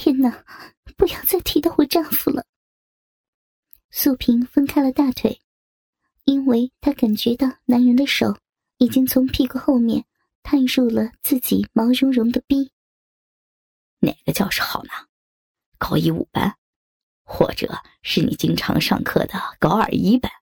天哪，不要再提到我丈夫了。素萍分开了大腿，因为她感觉到男人的手已经从屁股后面探入了自己毛茸茸的逼。 哪个教室好呢？高一5班，或者是你经常上课的高2 1班？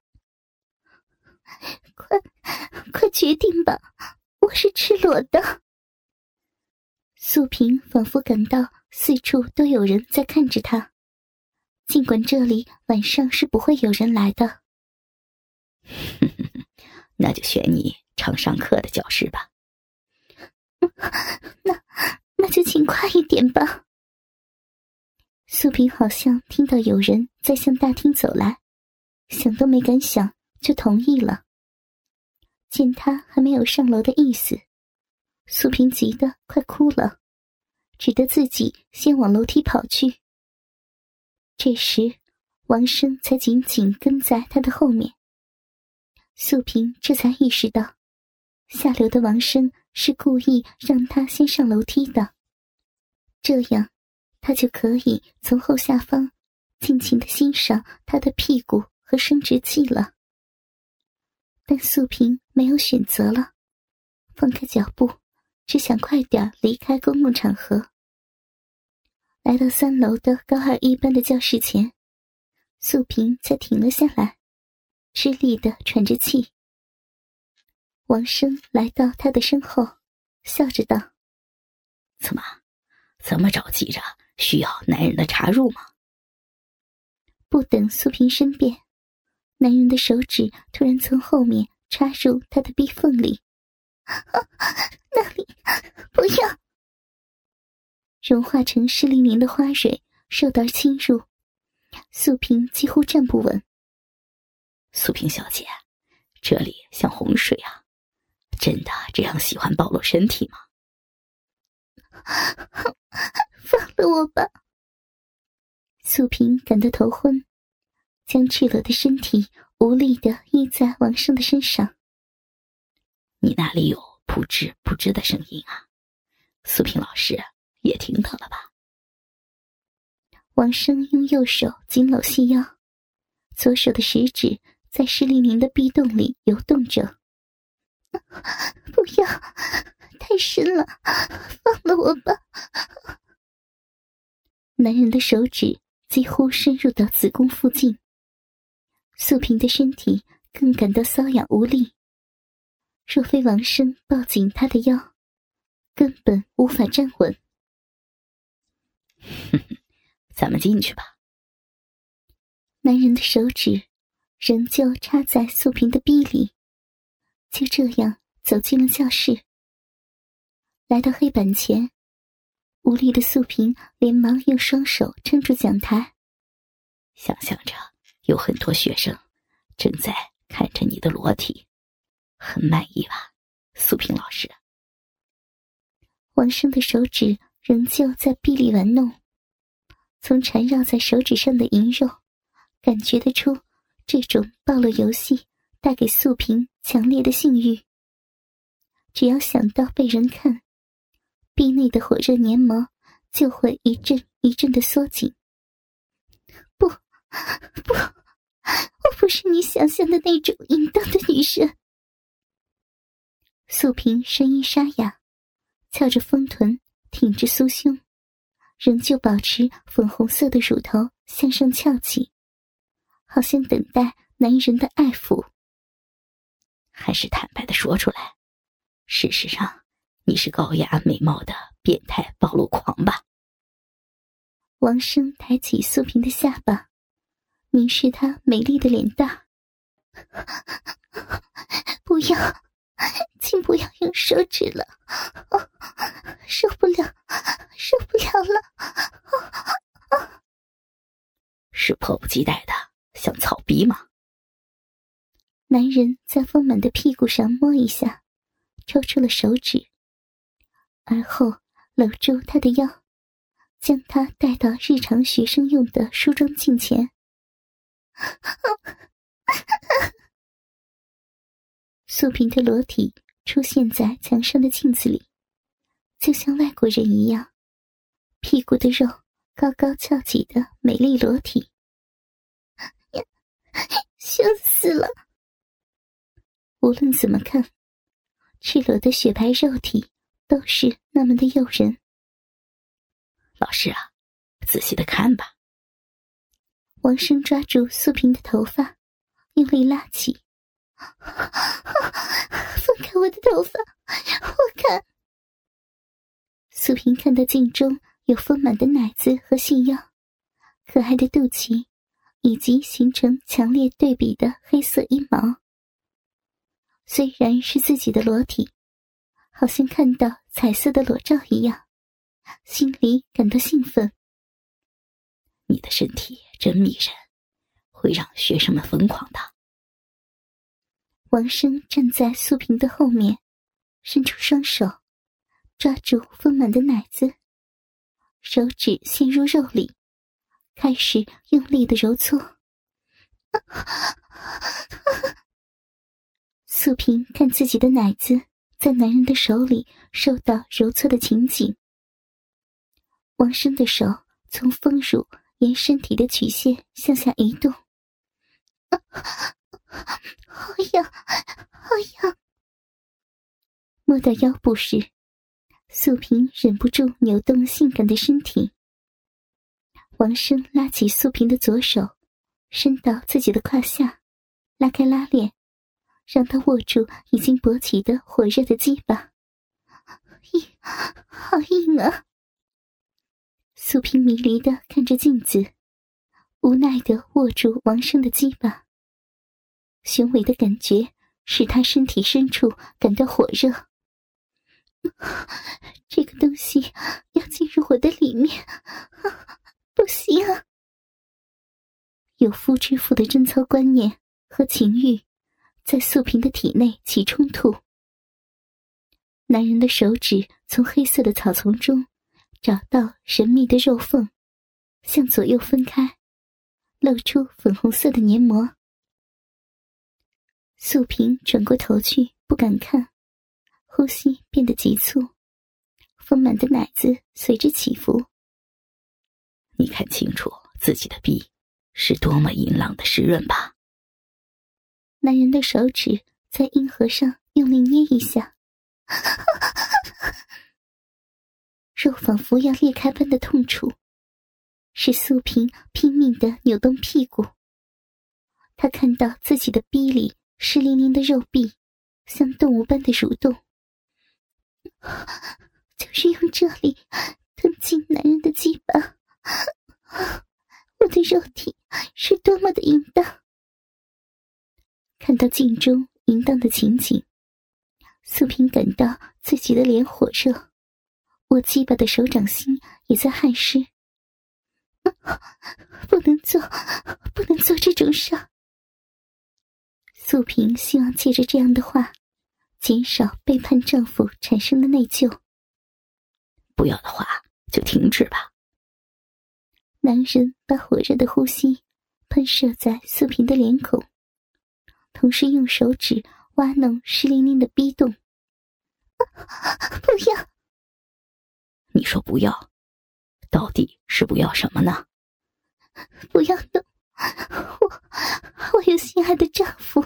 快决定吧，我是赤裸的。素萍仿佛感到四处都有人在看着她，尽管这里晚上是不会有人来的。 那就选你常上课的教室吧。 那就请快一点吧。素萍好像听到有人在向大厅走来，想都没敢想就同意了。见他还没有上楼的意思，素萍急得快哭了，只得自己先往楼梯跑去。这时王生才紧紧跟在他的后面。素萍这才意识到，下流的王生是故意让他先上楼梯的，这样他就可以从后下方尽情地欣赏他的屁股和生殖器了。但素萍没有选择了，放开脚步，只想快点离开公共场合。来到3楼的高2 1班的教室前，素萍才停了下来，吃力地喘着气。王生来到他的身后，笑着道： 怎么这么着急着需要男人的插入吗？ 不等素萍申辩，男人的手指突然从后面插入他的逼缝里。那里，不要！融化成湿淋淋的花蕊受到侵入，素萍几乎站不稳。 素萍小姐，这里像洪水啊，真的这样喜欢暴露身体吗？ 放了我吧！素萍感到头昏，将赤裸的身体无力地依在王生的身上。 你那里有扑哧扑哧的声音啊，素萍老师也听到了吧？ 王生用右手紧搂细腰，左手的食指在湿淋淋的壁洞里游动着。不要，太深了，放了我吧！男人的手指几乎深入到子宫附近，素萍的身体更感到瘙痒无力。若非王生抱紧她的腰，根本无法站稳。 咱们进去吧。 男人的手指仍旧插在素萍的逼里，就这样走进了教室。来到黑板前，无力的素萍连忙用双手撑住讲台， 想象着有很多学生正在看着你的裸体，很满意吧，素萍老师？ 王生的手指仍旧在臂里玩弄，从缠绕在手指上的银肉感觉得出这种暴露游戏带给素萍强烈的性欲。只要想到被人看，臂内的火热粘毛就会一阵一阵的缩紧。不，我不是你想象的那种淫荡的女人。素萍声音沙哑，翘着丰臀，挺着酥胸，仍旧保持粉红色的乳头向上翘起，好像等待男人的爱抚。 还是坦白地说出来，事实上你是高雅美貌的变态暴露狂吧？ 王生抬起素萍的下巴，凝视她美丽的脸蛋。不要，请不要用手指了，受不了了。 是迫不及待的想草逼吗？ 男人在丰满的屁股上摸一下，抽出了手指，而后搂住她的腰，将她带到日常学生用的梳妆镜前。素萍的裸体出现在墙上的镜子里，就像外国人一样，屁股的肉高高翘起的美丽裸体。羞死了！无论怎么看，赤裸的雪白肉体都是那么的诱人。 老师啊，仔细的看吧。 王生抓住素萍的头发，用力拉起。放开我的头发，我看。素萍看到镜中有丰满的奶子和细腰，可爱的肚脐，以及形成强烈对比的黑色阴毛。虽然是自己的裸体，好像看到彩色的裸照一样，心里感到兴奋。 你的身体真迷人，会让学生们疯狂的。 王生站在素萍的后面，伸出双手抓住丰满的奶子，手指陷入肉里，开始用力的揉搓。素萍看自己的奶子在男人的手里受到揉搓的情景。王生的手从丰乳沿身体的曲线向下移动。好痒，好痒！摸到腰部时，素萍忍不住扭动性感的身体。王生拉起素萍的左手，伸到自己的胯下，拉开拉链，让她握住已经勃起的火热的鸡巴。好硬啊！素萍迷离地看着镜子，无奈地握住王生的鸡巴。雄伟的感觉使他身体深处感到火热。这个东西要进入我的里面，不行啊！有夫之妇的贞操观念和情欲在素萍的体内起冲突。男人的手指从黑色的草丛中找到神秘的肉缝，向左右分开，露出粉红色的黏膜。素萍转过头去，不敢看，呼吸变得急促，丰满的奶子随之起伏。 你看清楚自己的臂是多么淫浪的湿润吧。 男人的手指在阴核上用力捏一下，肉仿佛要裂开般的痛楚，使素萍拼命地扭动屁股。她看到自己的逼里湿淋淋的肉壁像动物般的蠕动，就是用这里吞进男人的鸡巴。我的肉体是多么的淫荡！看到镜中淫荡的情景，素萍感到自己的脸火热，握鸡巴的手掌心也在汗湿。不能做这种事。素萍希望借着这样的话减少背叛丈夫产生的内疚。 不要的话就停止吧。 男人把火热的呼吸喷射在素萍的脸孔，同时用手指挖弄湿淋淋的逼洞。不要！ 你说不要，到底是不要什么呢？ 不要动，我有心爱的丈夫。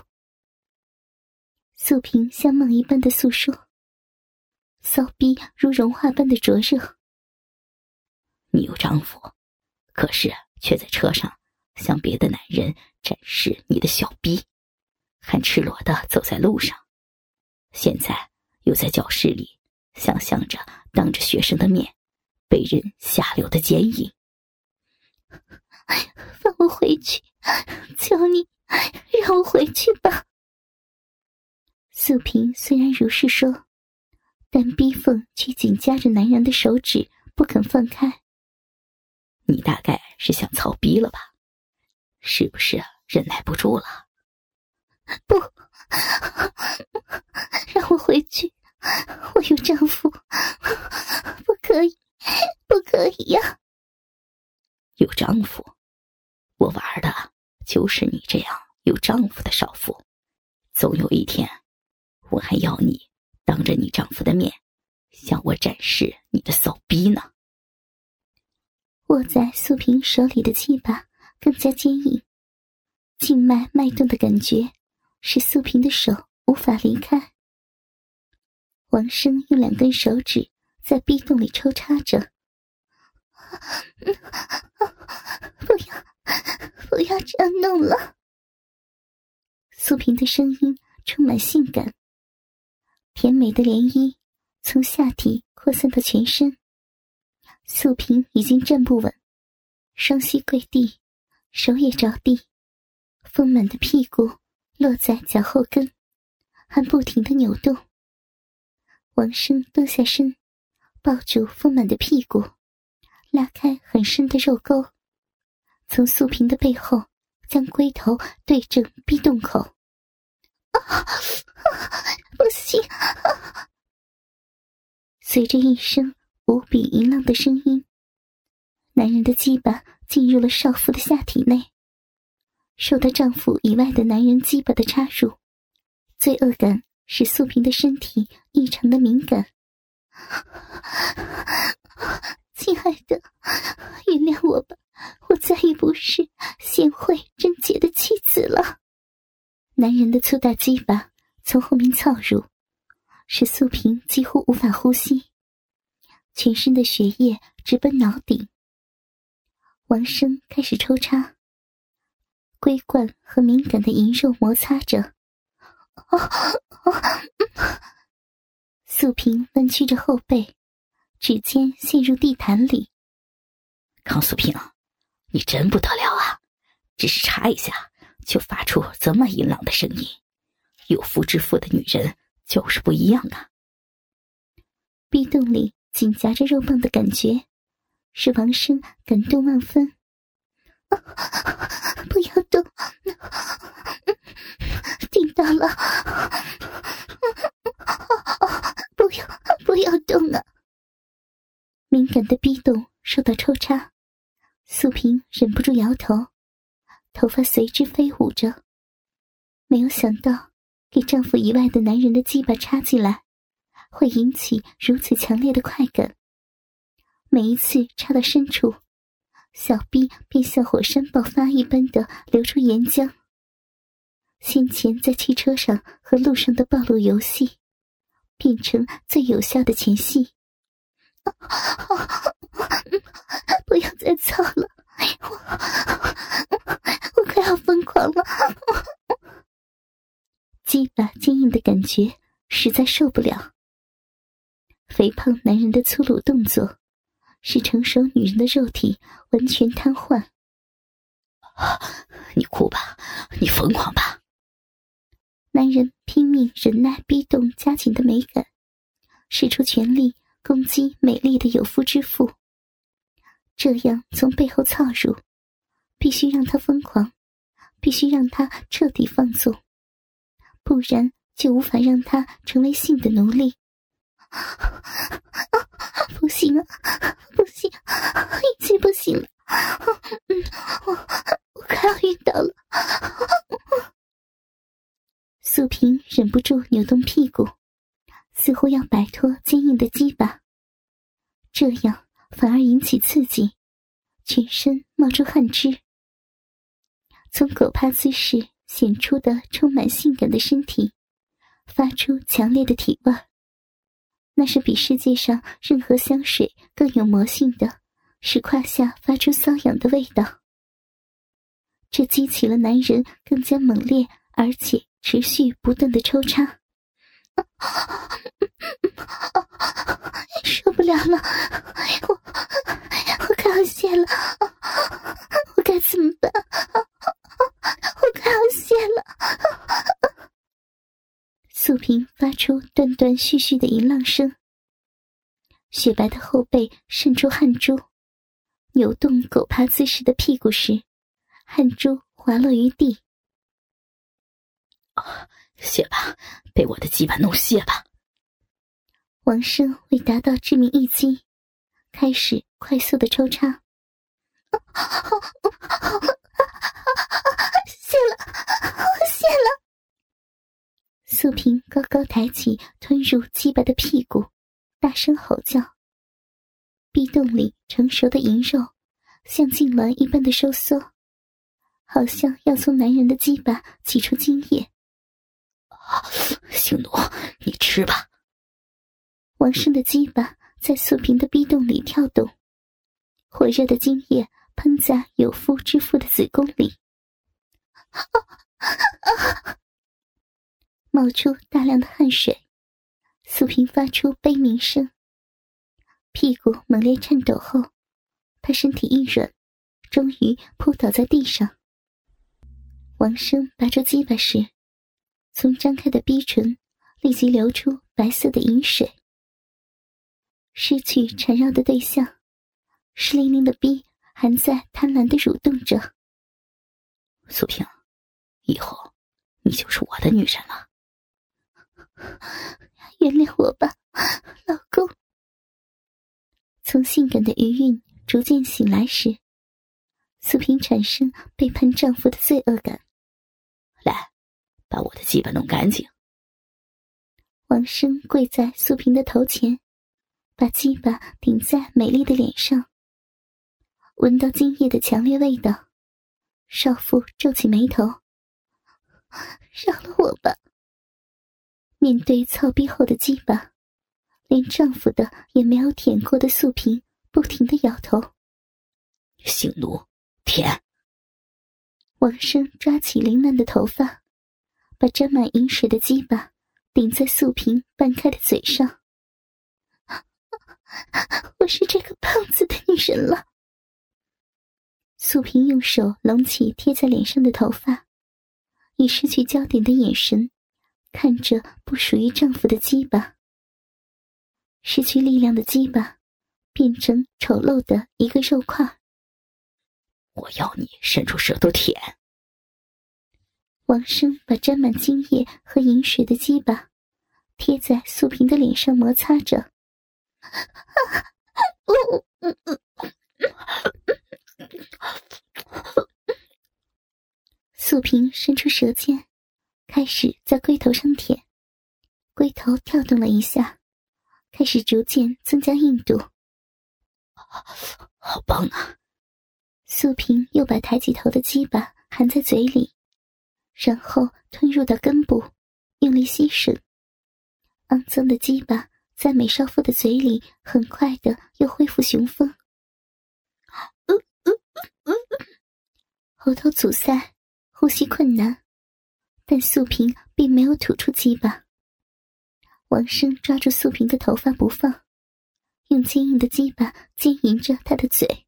素萍像梦一般的诉说，骚逼如融化般的灼热。 你有丈夫，可是却在车上向别的男人展示你的小逼，还赤裸地走在路上，现在又在教室里想象着当着学生的面被人下流的奸淫。 放我回去，求你让我回去吧。素萍虽然如是说，但逼缝却紧夹着男人的手指不肯放开。 你大概是想操逼了吧？是不是忍耐不住了？ 不，让我回去，我有丈夫，不可以，不可以呀！ 有丈夫？我玩的就是你这样有丈夫的少妇，总有一天我还要你当着你丈夫的面向我展示你的骚逼呢。 握在素萍手里的鸡巴更加坚硬，静脉脉动的感觉使素萍的手无法离开。王生用2根手指在逼洞里抽插着。不要这样弄了。素萍的声音充满性感，甜美的涟漪从下体扩散到全身。素萍已经站不稳，双膝跪地，手也着地，丰满的屁股落在脚后跟，还不停地扭动。王生蹲下身，抱住丰满的屁股，拉开很深的肉沟，从素萍的背后将龟头对正逼洞口。不行！随着一声无比淫浪的声音，男人的鸡巴进入了少妇的下体内。受到丈夫以外的男人鸡巴的插入，罪恶感使素萍的身体异常的敏感。亲爱的，原谅我吧，我再也不是贤惠贞洁的妻子了。男人的粗大鸡巴从后面操入，使素萍几乎无法呼吸，全身的血液直奔脑顶。王生开始抽插，龟冠和敏感的淫肉摩擦着。素萍弯曲着后背，指尖陷入地毯里。 康素萍，你真不得了啊，只是插一下就发出这么淫浪的声音，有夫之妇的女人就是不一样啊。 壁洞里紧夹着肉棒的感觉使王生感动万分。不要动，听到了，不要动啊！敏感的逼洞受到抽插，素萍忍不住摇头，头发随之飞舞着。没有想到给丈夫以外的男人的鸡巴插进来会引起如此强烈的快感。每一次插到深处，小臂便像火山爆发一般的流出岩浆。先前在汽车上和路上的暴露游戏变成最有效的前戏。不要再操了，我快要疯狂了。鸡巴坚硬的感觉实在受不了。肥胖男人的粗鲁动作使成熟女人的肉体完全瘫痪。 你哭吧，你疯狂吧。 男人拼命忍耐逼动加紧的美感，使出全力攻击美丽的有夫之妇。这样从背后操入，必须让她疯狂，必须让她彻底放纵，不然就无法让她成为性的奴隶。不行啊，不行，已经不行了。我快要晕倒了。素萍忍不住扭动屁股，似乎要摆脱坚硬的鸡巴，这样反而引起刺激，全身冒出汗汁。从狗趴姿势显出的充满性感的身体发出强烈的体味，那是比世界上任何香水更有魔性的，使胯下发出瘙痒的味道。这激起了男人更加猛烈而且持续不断的抽插。受不了了，我快要泄了，我该怎么办？我快要泄了。素萍发出断断续续的淫浪声，雪白的后背渗出汗珠，扭动狗趴姿势的屁股时，汗珠滑落于地。 泄吧，被我的鸡巴弄泄吧。 王生为达到致命一击，开始快速的抽插。泄了！素萍高高抬起吞入鸡巴的屁股，大声吼叫。壁洞里成熟的淫肉像痉挛一般的收缩，好像要从男人的鸡巴挤出精液。 性奴，你吃吧。 王生的鸡巴在素萍的逼洞里跳动，火热的精液喷在有妇之妇的子宫里，冒出大量的汗水。素萍发出悲鸣声，屁股猛烈颤抖后，她身体一软，终于扑倒在地上。王生拔出鸡巴时，从张开的逼唇立即流出白色的饮水。失去缠绕的对象，湿淋淋的逼还在贪婪地蠕动着。 素萍，以后你就是我的女人了。 原谅我吧，老公。从性感的余韵逐渐醒来时，素萍产生背叛丈夫的罪恶感。 来，把我的鸡巴弄干净。 王生跪在素萍的头前，把鸡巴顶在美丽的脸上。闻到精液的强烈味道，少妇皱起眉头。饶了我吧。面对操逼后的鸡巴，连丈夫的也没有舔过的素萍不停地摇头。 性奴，舔。 王生抓起凌乱的头发，把沾满饮水的鸡巴顶在素萍半开的嘴上。我是这个胖子的女人了。素萍用手拢起贴在脸上的头发，以失去焦点的眼神看着不属于丈夫的鸡巴。失去力量的鸡巴变成丑陋的一个肉块。 我要你伸出舌头舔。 王生把沾满精液和饮水的鸡巴贴在素萍的脸上摩擦着。素萍伸出舌尖，开始在龟头上舔，龟头跳动了一下，开始逐渐增加硬度。 好棒啊！ 素萍又把抬起头的鸡巴含在嘴里，然后吞入到根部，用力吸吮。肮脏的鸡巴在美少妇的嘴里很快的又恢复雄风。喉头阻塞，呼吸困难，但素萍并没有吐出鸡巴。王生抓住素萍的头发不放，用坚硬的鸡巴奸淫着她的嘴。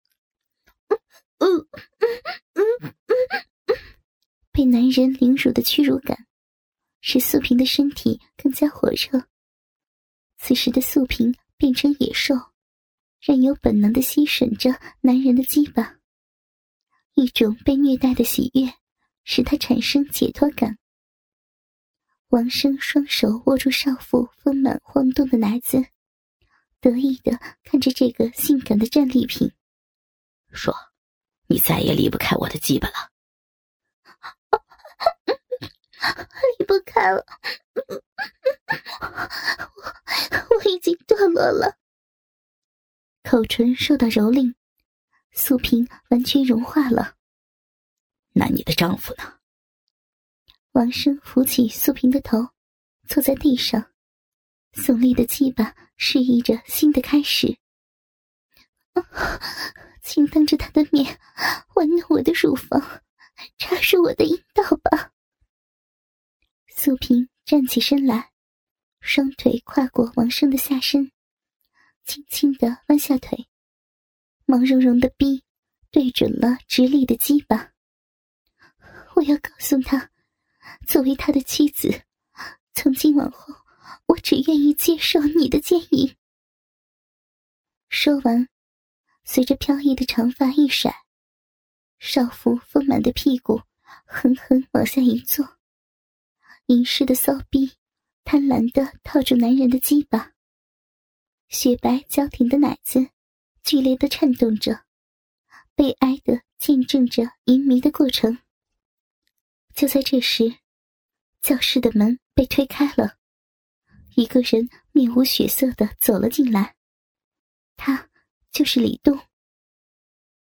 被男人凌辱的屈辱感使素萍的身体更加火热。此时的素萍变成野兽，任由本能地吸吮着男人的鸡巴。一种被虐待的喜悦使她产生解脱感。王生双手握住少妇丰满晃动的奶子，得意地看着这个性感的战利品， 说：你再也离不开我的鸡巴了。 离不开了。我已经堕落了。口唇受到蹂躏，素萍完全融化了。 那你的丈夫呢？ 王生扶起素萍的头，坐在地上，耸立的鸡巴示意着新的开始。请当着他的面玩弄我的乳房，插入我的阴道吧。素萍站起身来，双腿跨过王生的下身，轻轻地弯下腿，毛茸茸的逼对准了直立的鸡巴。我要告诉他，作为他的妻子，从今往后我只愿意接受你的奸淫。说完，随着飘逸的长发一甩，少妇丰满的屁股狠狠往下一坐，淫湿的骚逼贪婪地套住男人的鸡巴，雪白娇挺的奶子剧烈地颤动着，悲哀地见证着淫迷的过程。就在这时，教室的门被推开了，一个人面无血色地走了进来，他就是李栋。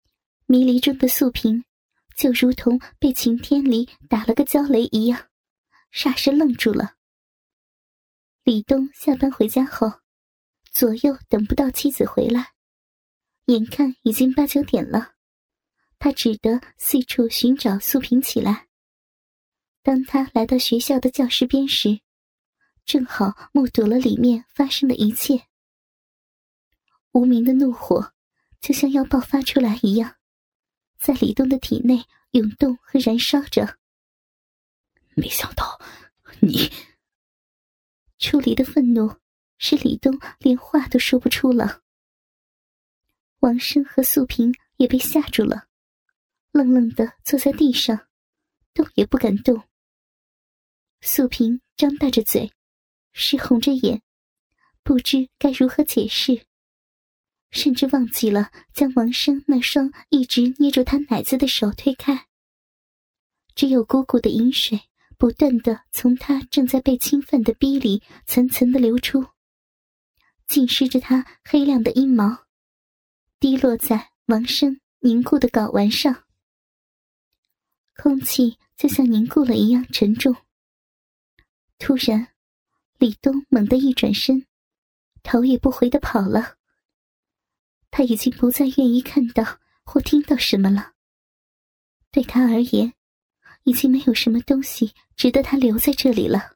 迷离中的素萍就如同被晴天里打了个焦雷一样，霎时愣住了。李东下班回家后，左右等不到妻子回来，眼看已经8、9点了，他只得四处寻找素萍起来。当他来到学校的教室边时，正好目睹了里面发生的一切。无名的怒火就像要爆发出来一样，在李东的体内涌动和燃烧着。 没想到你…… 出离的愤怒使李东连话都说不出了。王生和素萍也被吓住了，愣愣地坐在地上，动也不敢动。素萍张大着嘴，湿红着眼，不知该如何解释，甚至忘记了将王生那双一直捏住他奶子的手推开。只有汩汩的饮水不断地从他正在被侵犯的逼里层层地流出，浸湿着他黑亮的阴毛，滴落在王生凝固的睾丸上。空气就像凝固了一样沉重。突然，李东猛地一转身，头也不回地跑了。他已经不再愿意看到或听到什么了。对他而言，已经没有什么东西值得他留在这里了。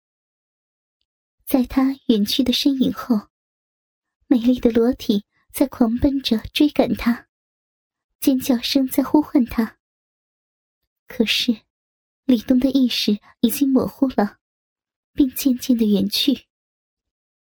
在他远去的身影后，美丽的裸体在狂奔着追赶他，尖叫声在呼唤他。可是李东的意识已经模糊了，并渐渐地远去。